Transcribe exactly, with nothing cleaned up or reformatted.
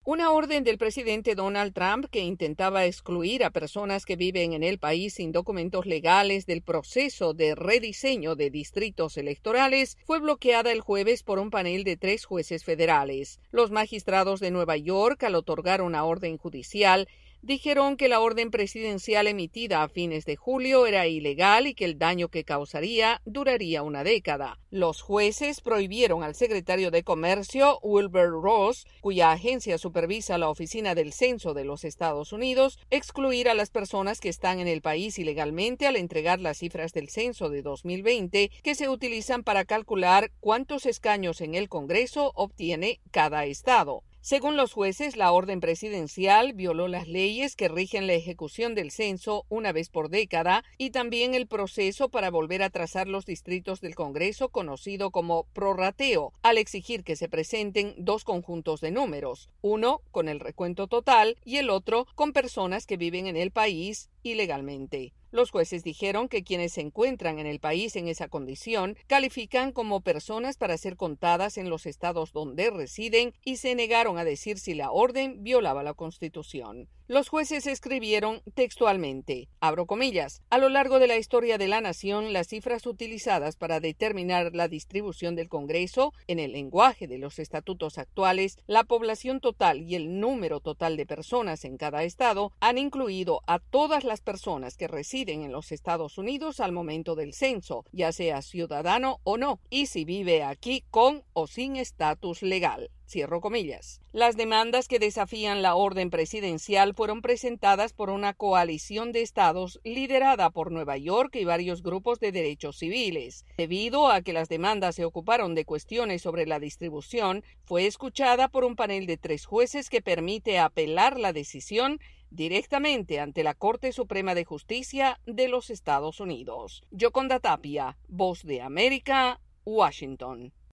Una orden del presidente Donald Trump que intentaba excluir a personas que viven en el país sin documentos legales del proceso de rediseño de distritos electorales fue bloqueada el jueves por un panel de tres jueces federales. Los magistrados de Nueva York, al otorgar una orden judicial, dijeron que la orden presidencial emitida a fines de julio era ilegal y que el daño que causaría duraría una década. Los jueces prohibieron al secretario de Comercio, Wilbur Ross, cuya agencia supervisa la Oficina del Censo de los Estados Unidos, excluir a las personas que están en el país ilegalmente al entregar las cifras del censo de dos mil veinte que se utilizan para calcular cuántos escaños en el Congreso obtiene cada estado. Según los jueces, la orden presidencial violó las leyes que rigen la ejecución del censo una vez por década y también el proceso para volver a trazar los distritos del Congreso conocido como prorrateo, al exigir que se presenten dos conjuntos de números, uno con el recuento total y el otro con personas que viven en el país ilegalmente. Los jueces dijeron que quienes se encuentran en el país en esa condición califican como personas para ser contadas en los estados donde residen y se negaron a decir si la orden violaba la Constitución. Los jueces escribieron textualmente, abro comillas, a lo largo de la historia de la nación, las cifras utilizadas para determinar la distribución del Congreso, en el lenguaje de los estatutos actuales, la población total y el número total de personas en cada estado han incluido a todas las personas que residen en los Estados Unidos al momento del censo, ya sea ciudadano o no, y si vive aquí con o sin estatus legal. Cierro comillas. Las demandas que desafían la orden presidencial fueron presentadas por una coalición de estados liderada por Nueva York y varios grupos de derechos civiles. Debido a que las demandas se ocuparon de cuestiones sobre la distribución, fue escuchada por un panel de tres jueces que permite apelar la decisión directamente ante la Corte Suprema de Justicia de los Estados Unidos. Yoconda Tapia, Voz de América, Washington.